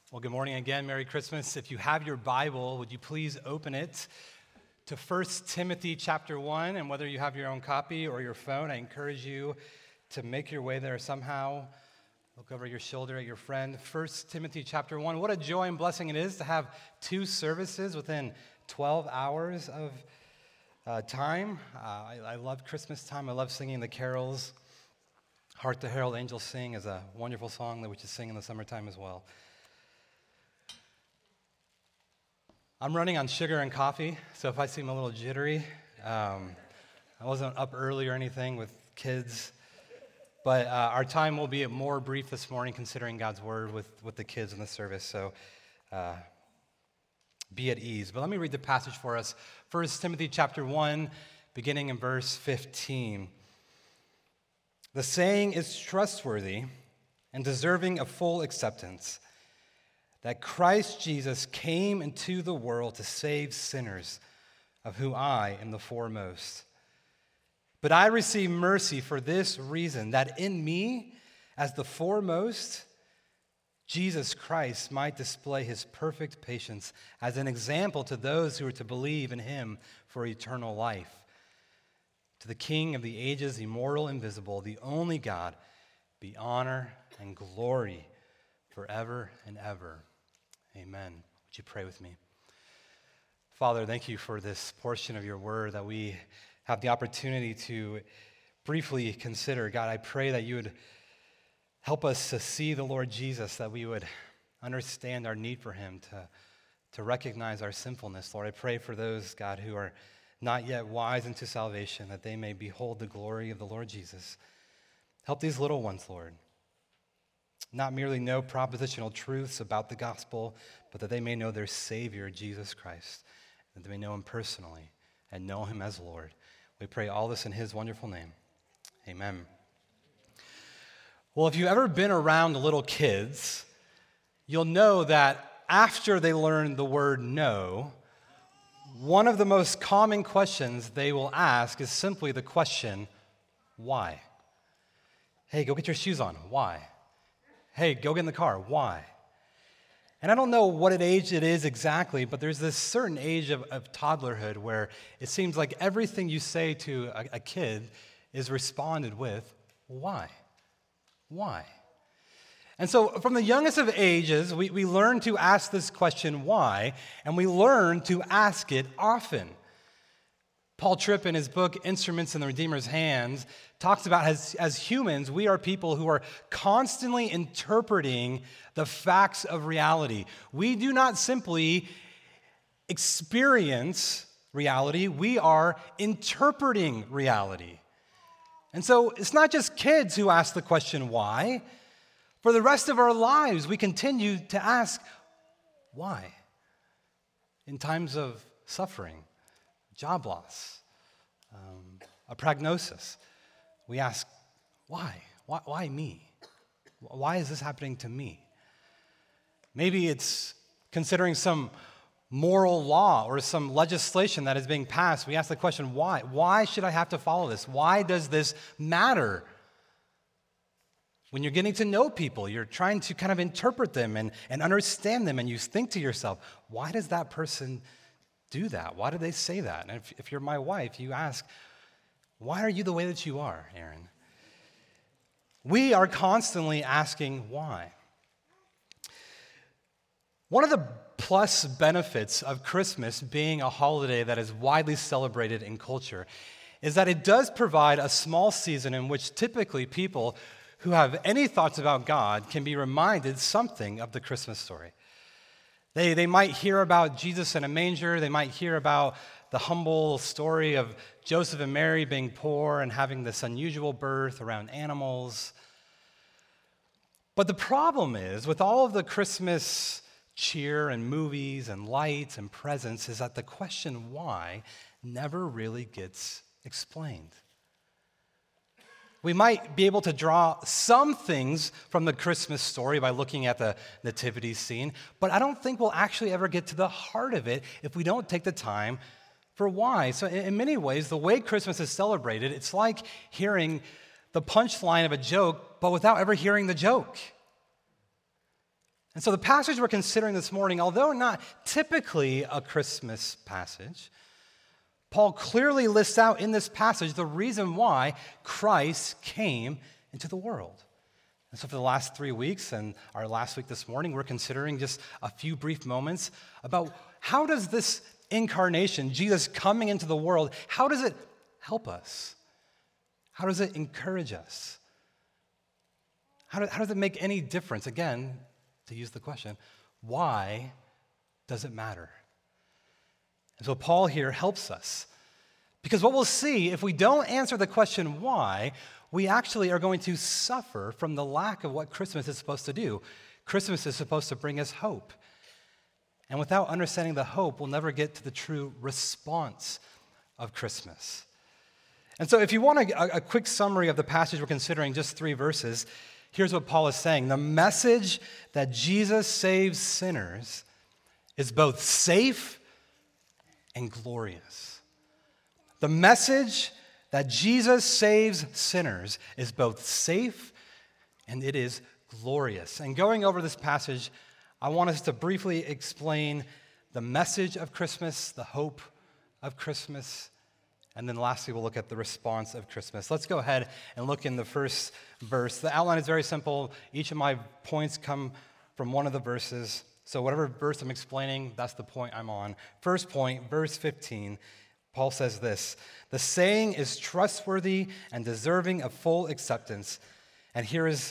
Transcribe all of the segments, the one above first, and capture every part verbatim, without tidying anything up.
Well, good morning again. Merry Christmas. If you have your Bible, would you please open it to First Timothy chapter one? And whether you have your own copy or your phone, I encourage you to make your way there somehow. Look over your shoulder at your friend. First Timothy chapter one. What a joy and blessing it is to have two services within twelve hours of uh, time. Uh, I, I love Christmas time. I love singing the carols. Hark the Herald Angels Sing is a wonderful song that we should sing in the summertime as well. I'm running on sugar and coffee, so if I seem a little jittery, um, I wasn't up early or anything with kids, but uh, our time will be more brief this morning considering God's word with, with the kids in the service, so uh, be at ease. But let me read the passage for us. First Timothy chapter one, beginning in verse fifteen. The saying is trustworthy and deserving of full acceptance, that Christ Jesus came into the world to save sinners, of whom I am the foremost. But I receive mercy for this reason, that in me, as the foremost, Jesus Christ might display his perfect patience as an example to those who are to believe in him for eternal life. To the King of the ages, immortal, invisible, the only God, be honor and glory forever and ever. Amen. Would you pray with me? Father, thank you for this portion of your word that we have the opportunity to briefly consider. God, I pray that you would help us to see the Lord Jesus, that we would understand our need for him, to, to recognize our sinfulness. Lord, I pray for those, God, who are not yet wise into salvation, that they may behold the glory of the Lord Jesus. Help these little ones, Lord, not merely know propositional truths about the gospel, but that they may know their Savior, Jesus Christ, that they may know him personally and know him as Lord. We pray all this in his wonderful name. Amen. Well, if you've ever been around little kids, you'll know that after they learn the word no, one of the most common questions they will ask is simply the question, why? Hey, go get your shoes on. Why? Hey, go get in the car. Why? And I don't know what age it is exactly, but there's this certain age of, of toddlerhood where it seems like everything you say to a, a kid is responded with, why? Why? And so from the youngest of ages, we, we learn to ask this question, why, and we learn to ask it often. Paul Tripp, in his book, Instruments in the Redeemer's Hands, talks about as, as humans, we are people who are constantly interpreting the facts of reality. We do not simply experience reality, we are interpreting reality. And so it's not just kids who ask the question, why? For the rest of our lives, we continue to ask, why? In times of suffering, job loss, um, a prognosis, we ask, why? why? Why me? Why is this happening to me? Maybe it's considering some moral law or some legislation that is being passed. We ask the question, why? Why should I have to follow this? Why does this matter? When you're getting to know people, you're trying to kind of interpret them and, and understand them, and you think to yourself, why does that person do that? Why do they say that? And if, if you're my wife, you ask, why are you the way that you are, Aaron? We are constantly asking why. One of the plus benefits of Christmas being a holiday that is widely celebrated in culture is that it does provide a small season in which typically people who have any thoughts about God can be reminded something of the Christmas story. They, they might hear about Jesus in a manger. They might hear about the humble story of Joseph and Mary being poor and having this unusual birth around animals. But the problem is, with all of the Christmas cheer and movies and lights and presents, is that the question why never really gets explained. We might be able to draw some things from the Christmas story by looking at the nativity scene, but I don't think we'll actually ever get to the heart of it if we don't take the time for why. So in many ways, the way Christmas is celebrated, it's like hearing the punchline of a joke, but without ever hearing the joke. And so the passage we're considering this morning, although not typically a Christmas passage, Paul clearly lists out in this passage the reason why Christ came into the world. And so for the last three weeks and our last week this morning, we're considering just a few brief moments about how does this incarnation, Jesus coming into the world, how does it help us? How does it encourage us? How, do, how does it make any difference? Again, to use the question, why does it matter? And so Paul here helps us. Because what we'll see, if we don't answer the question why, we actually are going to suffer from the lack of what Christmas is supposed to do. Christmas is supposed to bring us hope. And without understanding the hope, we'll never get to the true response of Christmas. And so if you want a, a quick summary of the passage we're considering, just three verses, here's what Paul is saying. The message that Jesus saves sinners is both safe and glorious. The message that Jesus saves sinners is both safe and it is glorious. And going over this passage, I want us to briefly explain the message of Christmas, the hope of Christmas, and then lastly, we'll look at the response of Christmas. Let's go ahead and look in the first verse. The outline is very simple. Each of my points come from one of the verses. So whatever verse I'm explaining, that's the point I'm on. First point, verse fifteen, Paul says this: "The saying is trustworthy and deserving of full acceptance." And here is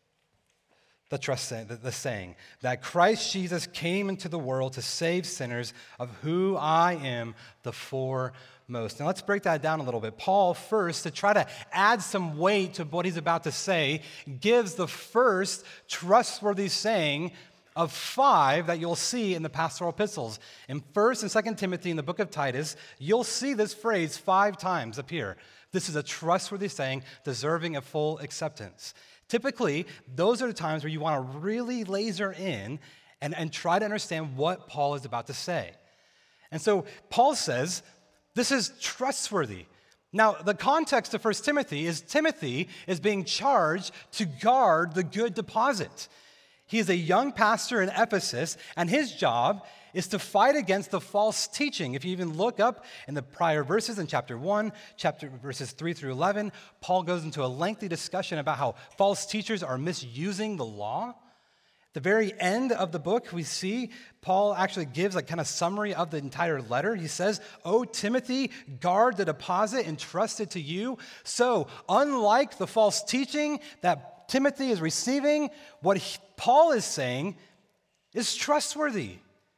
the trust saying, the, the saying, that Christ Jesus came into the world to save sinners, of who I am the foremost. Now let's break that down a little bit. Paul, first, to try to add some weight to what he's about to say, gives the first trustworthy saying of five that you'll see in the pastoral epistles. In First and Second Timothy, in the book of Titus, you'll see this phrase five times appear. This is a trustworthy saying, deserving of full acceptance. Typically, those are the times where you want to really laser in and, and try to understand what Paul is about to say. And so Paul says, this is trustworthy. Now, the context of First Timothy is Timothy is being charged to guard the good deposit. He is a young pastor in Ephesus, and his job is to fight against the false teaching. If you even look up in the prior verses in chapter one, chapter verses three through eleven, Paul goes into a lengthy discussion about how false teachers are misusing the law. At the very end of the book, we see Paul actually gives a kind of summary of the entire letter. He says, "O Timothy, guard the deposit entrusted to you." So, unlike the false teaching that Timothy is receiving, what he, Paul is saying is trustworthy.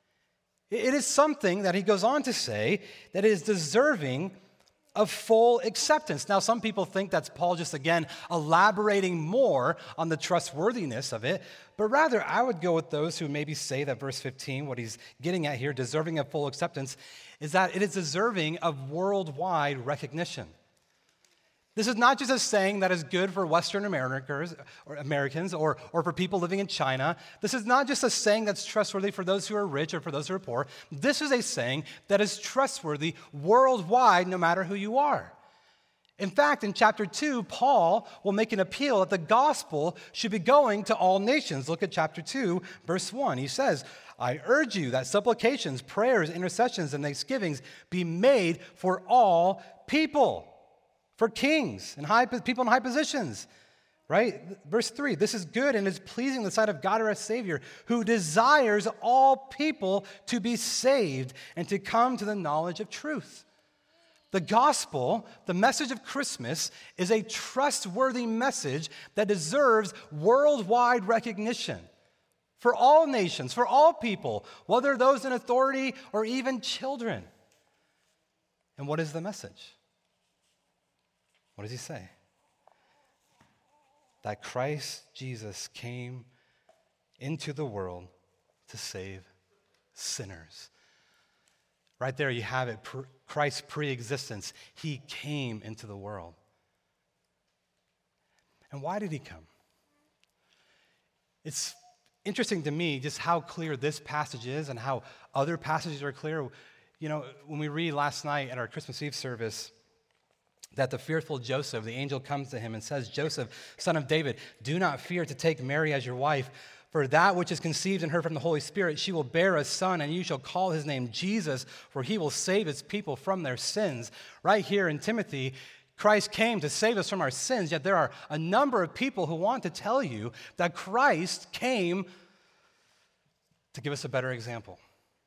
It is something that he goes on to say that is deserving of full acceptance. Now, some people think that's Paul just, again, elaborating more on the trustworthiness of it, but rather I would go with those who maybe say that verse fifteen, what he's getting at here, deserving of full acceptance, is that it is deserving of worldwide recognition. This is not just a saying that is good for Western Americans or Americans or, or for people living in China. This is not just a saying that's trustworthy for those who are rich or for those who are poor. This is a saying that is trustworthy worldwide, no matter who you are. In fact, in chapter two, Paul will make an appeal that the gospel should be going to all nations. Look at chapter two, verse one. He says, "I urge you that supplications, prayers, intercessions, and thanksgivings be made for all people." For kings and high people in high positions, right? Verse three, "This is good and is pleasing in the sight of God our Savior, who desires all people to be saved and to come to the knowledge of truth." The gospel, the message of Christmas, is a trustworthy message that deserves worldwide recognition for all nations, for all people, whether those in authority or even children. And what is the message? What does he say? That Christ Jesus came into the world to save sinners. Right there you have it, Christ's pre-existence. He came into the world. And why did he come? It's interesting to me just how clear this passage is and how other passages are clear. You know, when we read last night at our Christmas Eve service, that the fearful Joseph, the angel comes to him and says, "Joseph, son of David, do not fear to take Mary as your wife, For that which is conceived in her from the Holy Spirit, she will bear a son, and you shall call his name Jesus, for he will save his people from their sins. Right here in Timothy, Christ came to save us from our sins, yet there are a number of people who want to tell you that Christ came to give us a better example.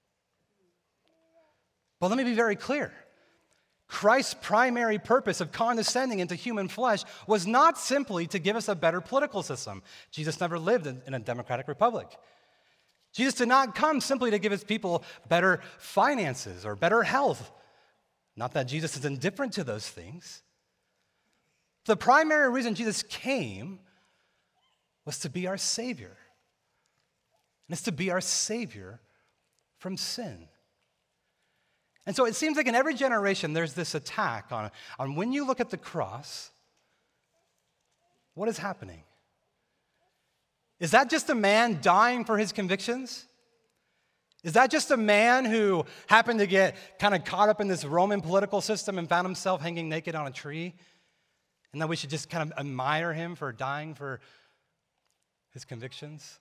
But let me be very clear. Christ's primary purpose of condescending into human flesh was not simply to give us a better political system. Jesus never lived in a democratic republic. Jesus did not come simply to give his people better finances or better health. Not that Jesus is indifferent to those things. The primary reason Jesus came was to be our Savior. And it's to be our Savior from sin. And so it seems like in every generation there's this attack on, on when you look at the cross, what is happening? Is that just a man dying for his convictions? Is that just a man who happened to get kind of caught up in this Roman political system and found himself hanging naked on a tree? And that we should just kind of admire him for dying for his convictions?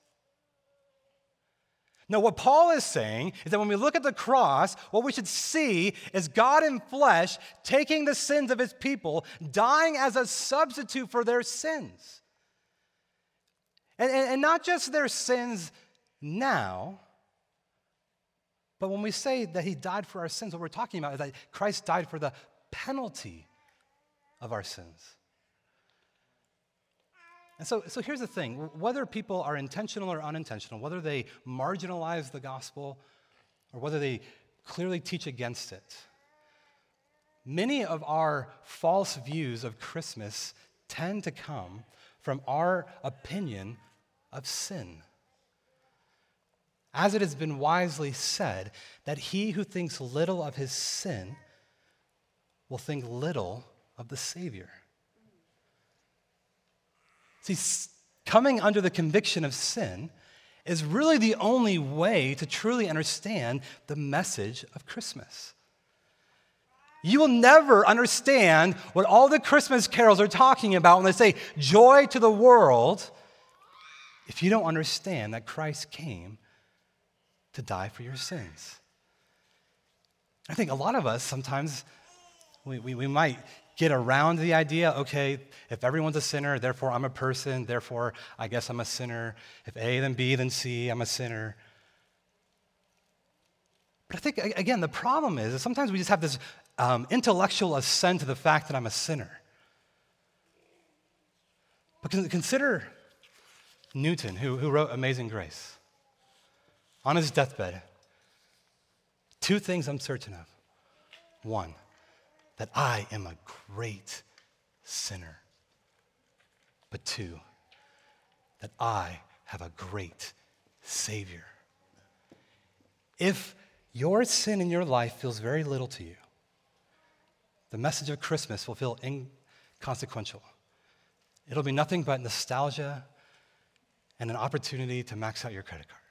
No, what Paul is saying is that when we look at the cross, what we should see is God in flesh taking the sins of his people, dying as a substitute for their sins. And, and, and not just their sins now, but when we say that he died for our sins, what we're talking about is that Christ died for the penalty of our sins. And so, so here's the thing. Whether people are intentional or unintentional, whether they marginalize the gospel or whether they clearly teach against it, many of our false views of Christmas tend to come from our opinion of sin. As it has been wisely said, that he who thinks little of his sin will think little of the Savior. See, coming under the conviction of sin is really the only way to truly understand the message of Christmas. You will never understand what all the Christmas carols are talking about when they say joy to the world if you don't understand that Christ came to die for your sins. I think a lot of us sometimes, we, we, we might get around the idea, okay, if everyone's a sinner, therefore I'm a person, therefore I guess I'm a sinner. If A, then B, then C, I'm a sinner. But I think, again, the problem is that sometimes we just have this um, intellectual assent to the fact that I'm a sinner. But consider Newton, who, who wrote Amazing Grace. On his deathbed, two things I'm certain of. One, that I am a great sinner. But two, that I have a great Savior. If your sin in your life feels very little to you, the message of Christmas will feel inconsequential. It'll be nothing but nostalgia and an opportunity to max out your credit card.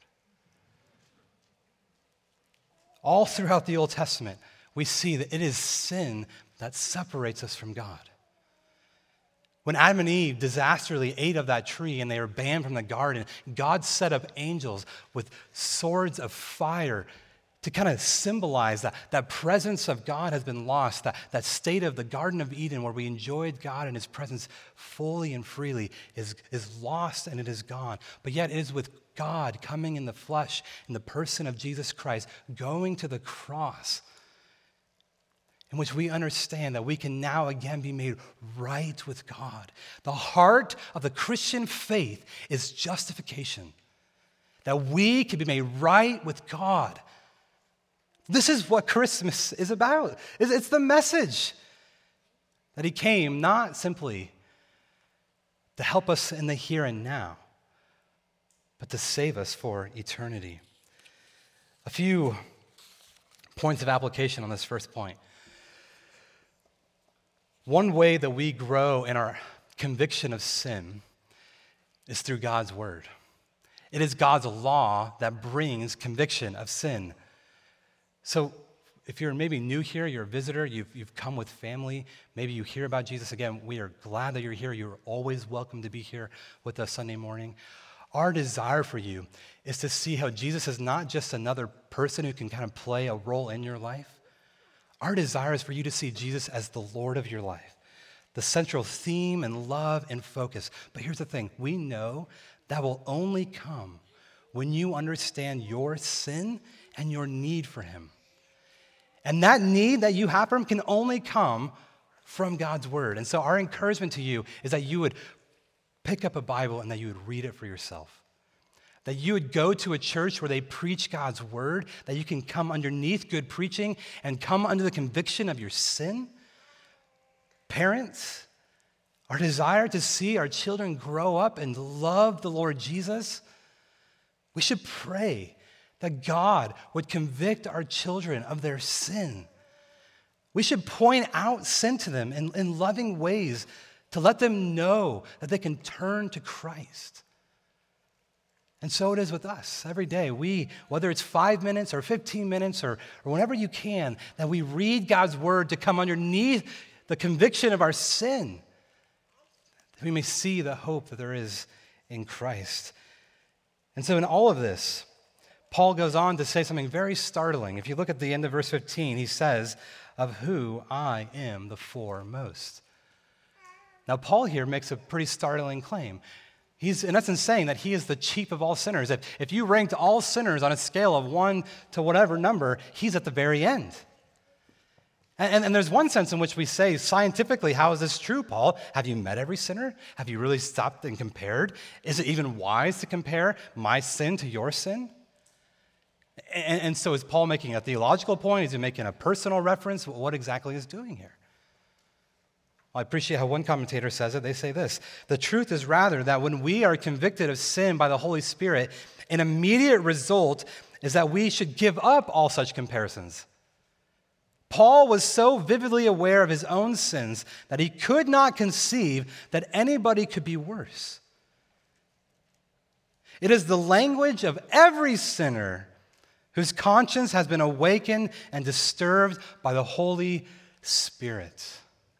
All throughout the Old Testament, we see that it is sin that separates us from God. When Adam and Eve disastrously ate of that tree and they were banned from the garden, God set up angels with swords of fire to kind of symbolize that that presence of God has been lost, that, that state of the Garden of Eden where we enjoyed God and his presence fully and freely is, is lost and it is gone. But yet it is with God coming in the flesh, in the person of Jesus Christ, going to the cross, in which we understand that we can now again be made right with God. The heart of the Christian faith is justification, that we can be made right with God. This is what Christmas is about. It's the message that he came not simply to help us in the here and now, but to save us for eternity. A few points of application on this first point. One way that we grow in our conviction of sin is through God's word. It is God's law that brings conviction of sin. So if you're maybe new here, you're a visitor, you've, you've come with family, maybe you hear about Jesus again, we are glad that you're here. You're always welcome to be here with us Sunday morning. Our desire for you is to see how Jesus is not just another person who can kind of play a role in your life. Our desire is for you to see Jesus as the Lord of your life, the central theme and love and focus. But here's the thing, we know that will only come when you understand your sin and your need for him. And that need that you have for him can only come from God's word. And so our encouragement to you is that you would pick up a Bible and that you would read it for yourself. That you would go to a church where they preach God's word, that you can come underneath good preaching and come under the conviction of your sin. Parents, our desire to see our children grow up and love the Lord Jesus, we should pray that God would convict our children of their sin. We should point out sin to them in, in loving ways to let them know that they can turn to Christ. And so it is with us every day. We, whether it's five minutes or fifteen minutes or, or whenever you can, that we read God's word to come underneath the conviction of our sin, that we may see the hope that there is in Christ. And so in all of this, Paul goes on to say something very startling. If you look at the end of verse fifteen, he says, "Of who I am the foremost." Now, Paul here makes a pretty startling claim. He's, in essence, saying that he is the chief of all sinners. If, if you ranked all sinners on a scale of one to whatever number, he's at the very end. And, and, and there's one sense in which we say, scientifically, how is this true, Paul? Have you met every sinner? Have you really stopped and compared? Is it even wise to compare my sin to your sin? And, and so is Paul making a theological point? Is he making a personal reference? What exactly is he doing here? I appreciate how one commentator says it. They say this: the truth is rather that when we are convicted of sin by the Holy Spirit, an immediate result is that we should give up all such comparisons. Paul was so vividly aware of his own sins that he could not conceive that anybody could be worse. It is the language of every sinner whose conscience has been awakened and disturbed by the Holy Spirit.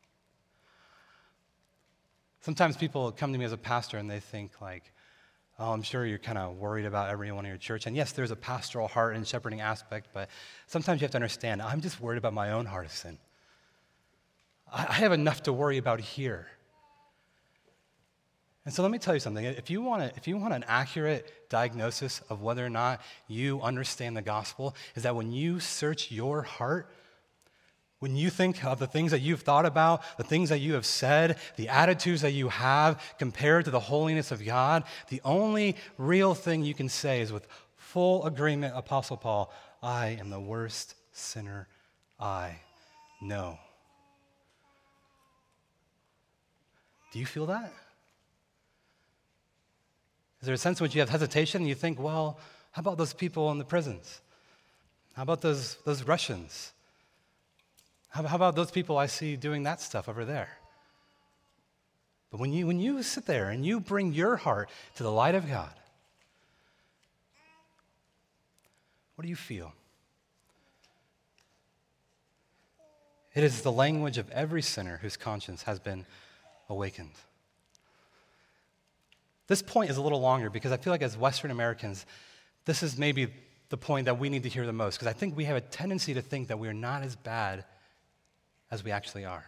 Sometimes people come to me as a pastor and they think like, oh, I'm sure you're kind of worried about everyone in your church. And yes, there's a pastoral heart and shepherding aspect, but sometimes you have to understand, I'm just worried about my own heart of sin. I have enough to worry about here. And so let me tell you something. If you want to, if you want an accurate diagnosis of whether or not you understand the gospel, is that when you search your heart, when you think of the things that you've thought about, the things that you have said, the attitudes that you have compared to the holiness of God, the only real thing you can say is with full agreement, Apostle Paul, I am the worst sinner I know. Do you feel that? Is there a sense in which you have hesitation and you think, well, how about those people in the prisons? How about those, those Russians? How about those people I see doing that stuff over there? But when you, when you sit there and you bring your heart to the light of God, what do you feel? It is the language of every sinner whose conscience has been awakened. This point is a little longer because I feel like as Western Americans, this is maybe the point that we need to hear the most, because I think we have a tendency to think that we are not as bad as we actually are.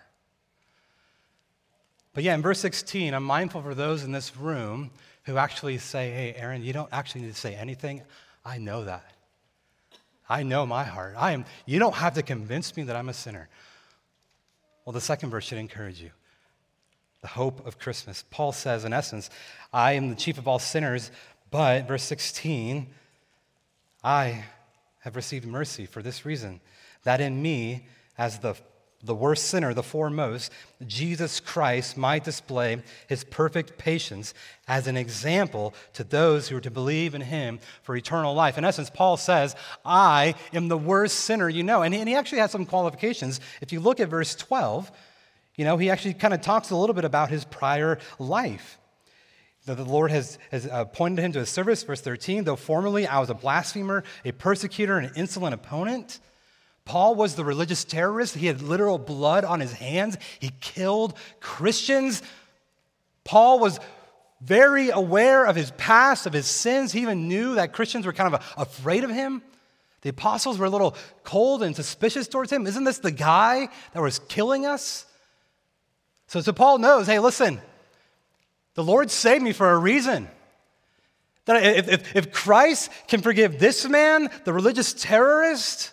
But yeah, in verse sixteen, I'm mindful for those in this room who actually say, hey, Aaron, you don't actually need to say anything. I know that. I know my heart. I am. You don't have to convince me that I'm a sinner. Well, the second verse should encourage you. The hope of Christmas. Paul says, in essence, I am the chief of all sinners, but, verse sixteen, I have received mercy for this reason, that in me, as the the worst sinner, the foremost, Jesus Christ might display his perfect patience as an example to those who are to believe in him for eternal life. In essence, Paul says, I am the worst sinner you know. And he, and he actually has some qualifications. If you look at verse twelve, you know, he actually kind of talks a little bit about his prior life. That the Lord has, has appointed him to his service. Verse thirteen, though formerly I was a blasphemer, a persecutor, and an insolent opponent. Paul was the religious terrorist. He had literal blood on his hands. He killed Christians. Paul was very aware of his past, of his sins. He even knew that Christians were kind of afraid of him. The apostles were a little cold and suspicious towards him. Isn't this the guy that was killing us? So, so Paul knows, hey, listen, the Lord saved me for a reason. That if, if, if Christ can forgive this man, the religious terrorist,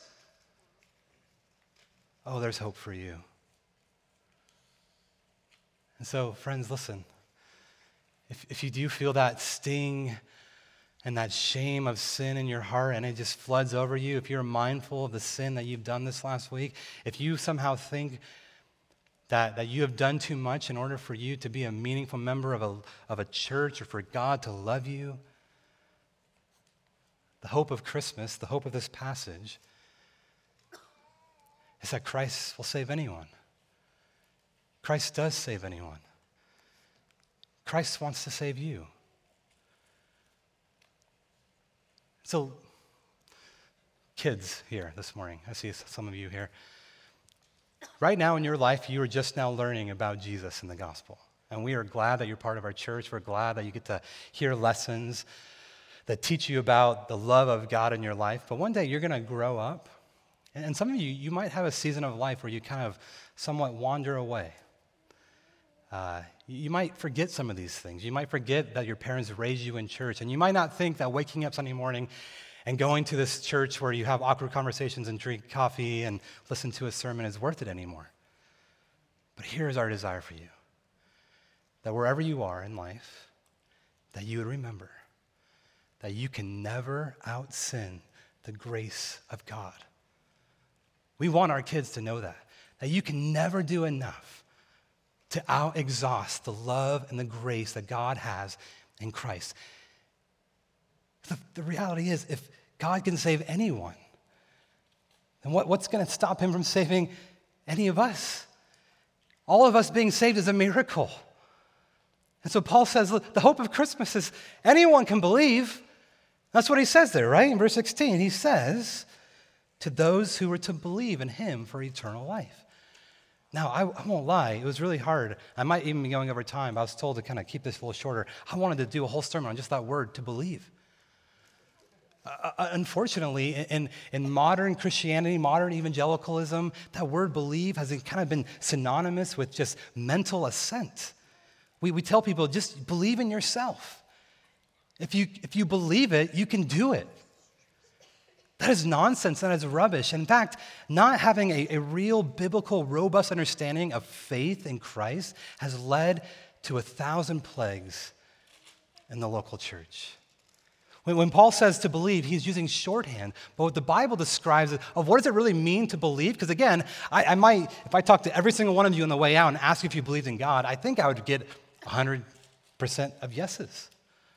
oh, there's hope for you. And so, friends, listen. If, if you do feel that sting and that shame of sin in your heart and it just floods over you, if you're mindful of the sin that you've done this last week, if you somehow think that, that you have done too much in order for you to be a meaningful member of a, of a church or for God to love you, the hope of Christmas, the hope of this passage, is that Christ will save anyone. Christ does save anyone. Christ wants to save you. So, kids here this morning, I see some of you here. Right now in your life, you are just now learning about Jesus and the gospel. And we are glad that you're part of our church. We're glad that you get to hear lessons that teach you about the love of God in your life. But one day you're going to grow up. And some of you, you might have a season of life where you kind of somewhat wander away. Uh, you might forget some of these things. You might forget that your parents raised you in church. And you might not think that waking up Sunday morning and going to this church where you have awkward conversations and drink coffee and listen to a sermon is worth it anymore. But here's our desire for you. That wherever you are in life, that you would remember that you can never out-sin the grace of God. We want our kids to know that, that you can never do enough to out-exhaust the love and the grace that God has in Christ. The, the reality is, if God can save anyone, then what, what's going to stop him from saving any of us? All of us being saved is a miracle. And so Paul says, look, the hope of Christmas is anyone can believe. That's what he says there, right? In verse sixteen, he says, to those who were to believe in him for eternal life. Now, I, I won't lie, it was really hard. I might even be going over time. I was told to kind of keep this a little shorter. I wanted to do a whole sermon on just that word, to believe. Uh, unfortunately, in, in modern Christianity, modern evangelicalism, that word believe has kind of been synonymous with just mental assent. We, we tell people, just believe in yourself. If you, if you believe it, you can do it. That is nonsense. That is rubbish. In fact, not having a, a real biblical, robust understanding of faith in Christ has led to a thousand plagues in the local church. When, when Paul says to believe, he's using shorthand, but what the Bible describes of what does it really mean to believe? Because again, I, I might, if I talk to every single one of you on the way out and ask you if you believed in God, I think I would get one hundred percent of yeses.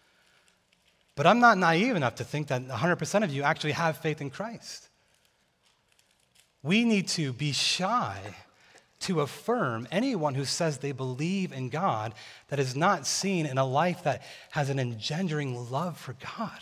But I'm not naive enough to think that one hundred percent of you actually have faith in Christ. We need to be shy to affirm anyone who says they believe in God that is not seen in a life that has an engendering love for God.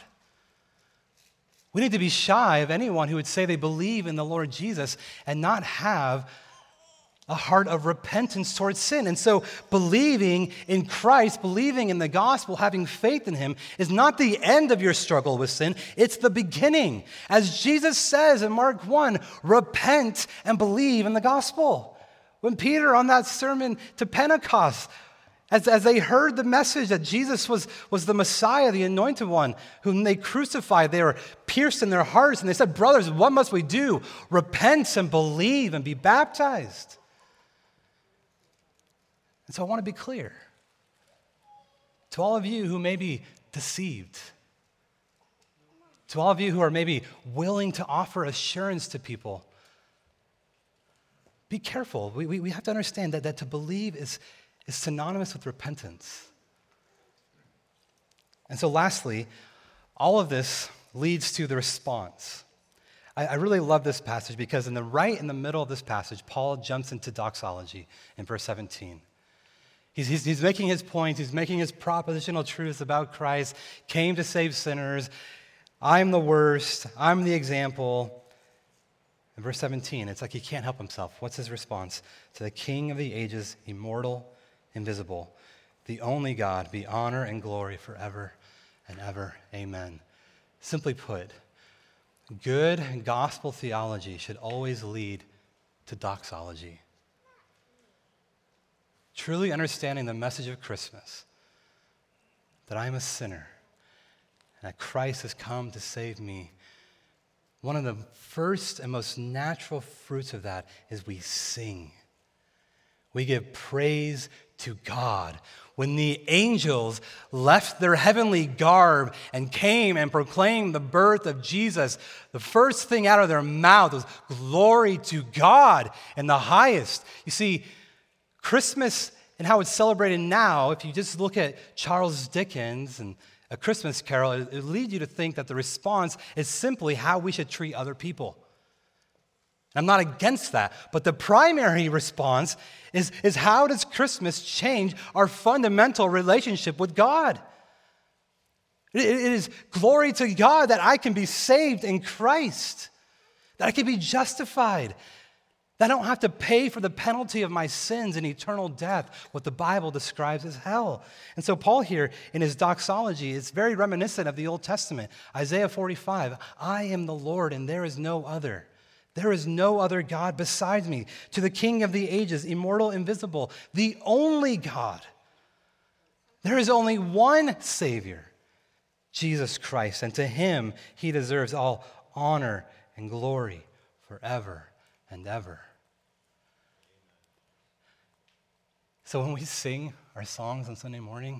We need to be shy of anyone who would say they believe in the Lord Jesus and not have a heart of repentance towards sin. And so believing in Christ, believing in the gospel, having faith in him is not the end of your struggle with sin. It's the beginning. As Jesus says in Mark one, repent and believe in the gospel. When Peter on that sermon to Pentecost, as, as they heard the message that Jesus was, was the Messiah, the anointed one, whom they crucified, they were pierced in their hearts. And they said, brothers, what must we do? Repent and believe and be baptized. And so I want to be clear to all of you who may be deceived, to all of you who are maybe willing to offer assurance to people, be careful. We, we, we have to understand that, that to believe is, is synonymous with repentance. And so lastly, all of this leads to the response. I, I really love this passage because in the right in the middle of this passage, Paul jumps into doxology in verse seventeen. He's, he's, he's making his points. He's making his propositional truths about Christ, came to save sinners. I'm the worst. I'm the example. In verse seventeen, it's like he can't help himself. What's his response? To the King of the ages, immortal, invisible, the only God, be honor and glory forever and ever. Amen. Simply put, good gospel theology should always lead to doxology. Truly understanding the message of Christmas, that I am a sinner, and that Christ has come to save me. One of the first and most natural fruits of that is we sing. We give praise to God. When the angels left their heavenly garb and came and proclaimed the birth of Jesus, the first thing out of their mouth was glory to God in the highest. You see, Christmas and how it's celebrated now, if you just look at Charles Dickens and A Christmas Carol, it, it leads you to think that the response is simply how we should treat other people. I'm not against that, but the primary response is, is how does Christmas change our fundamental relationship with God? It, it is glory to God that I can be saved in Christ, that I can be justified, that I don't have to pay for the penalty of my sins and eternal death, what the Bible describes as hell. And so Paul here in his doxology is very reminiscent of the Old Testament. Isaiah forty-five, I am the Lord and there is no other. There is no other God besides me. To the King of the ages, immortal, invisible, the only God. There is only one Savior, Jesus Christ, and to him he deserves all honor and glory forever and ever. So when we sing our songs on Sunday morning,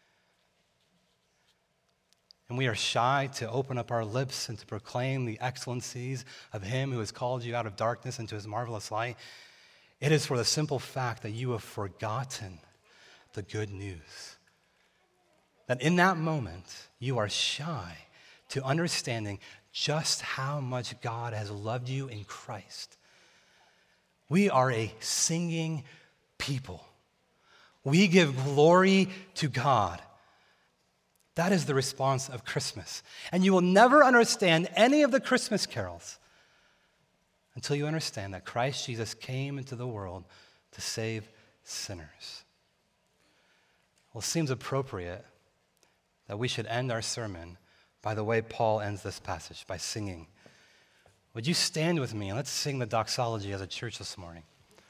and we are shy to open up our lips and to proclaim the excellencies of him who has called you out of darkness into his marvelous light, it is for the simple fact that you have forgotten the good news. That in that moment, you are shy to understanding just how much God has loved you in Christ. We are a singing people. We give glory to God. That is the response of Christmas. And you will never understand any of the Christmas carols until you understand that Christ Jesus came into the world to save sinners. Well, it seems appropriate that we should end our sermon by the way Paul ends this passage, by singing. Would you stand with me and let's sing the doxology as a church this morning?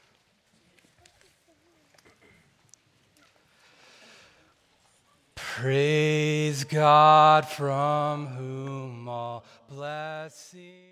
Praise God from whom all blessings.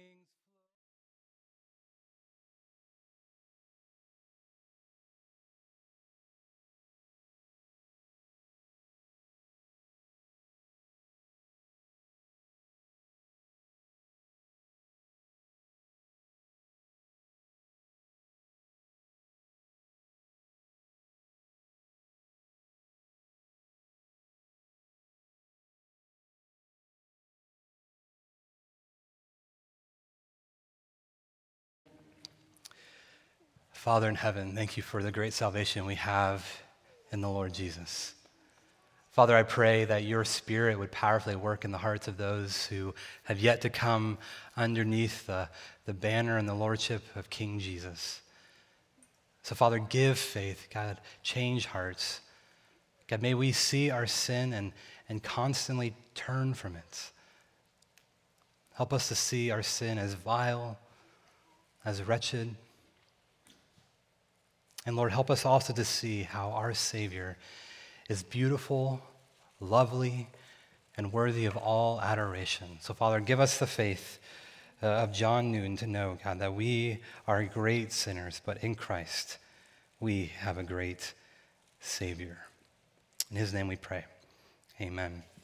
Father in heaven, thank you for the great salvation we have in the Lord Jesus. Father, I pray that your Spirit would powerfully work in the hearts of those who have yet to come underneath the, the banner and the lordship of King Jesus. So, Father, give faith. God, change hearts. God, may we see our sin and, and constantly turn from it. Help us to see our sin as vile, as wretched. And Lord, help us also to see how our Savior is beautiful, lovely, and worthy of all adoration. So, Father, give us the faith uh, of John Newton to know, God, that we are great sinners, but in Christ we have a great Savior. In his name we pray. Amen.